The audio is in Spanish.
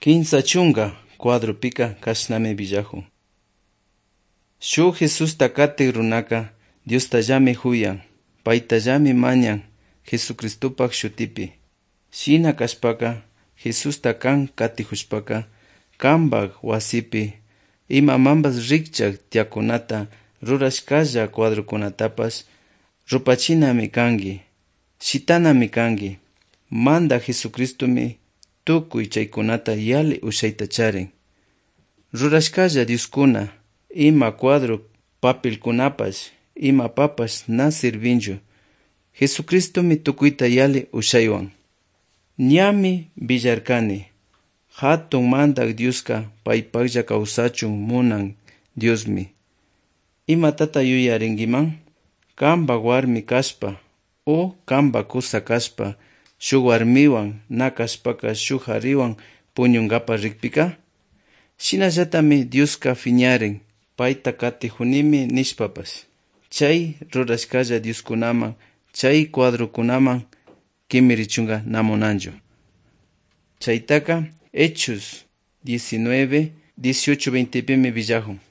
Kinsa chunga cuadrupika kashnami villahu. Shuk Jesus takati runaka Dios tallami huyan, paytallami mañan Jesucristupak shutipi. Shina kashpaka Jesus takan katihushpaka kambak wasipi ima mambas rikchak tiakunata rurashkalla cuadrukunatapas rupachinami kangi, shitanami kangi. Manda Jesucristumi tukuy chaykunata yali ushayta charin. Rurashkalla Dioskuna ima cuadro papelkunapas ima papas na sirvinchu. Jesucristumi tukuyta yali ushaywan. Ñami villarkani. Hatun mandak Dioska paypaklla kawsachun munan Diosmi. Imatata yuyarinkiman? Kambak warmi kashpa o kambak kusa kashpa shuk warmiwan na kashpaka shuk hariwan puñunkapa rikpika? Shinallatami Dioska fiñarin payta katijunimi nishpapas. Chay rurashkalla Dioskunaman chay cuadrukunaman kimirichunga namunanchu. Chaytaka Hechos 19, 18-20 pimi villahun.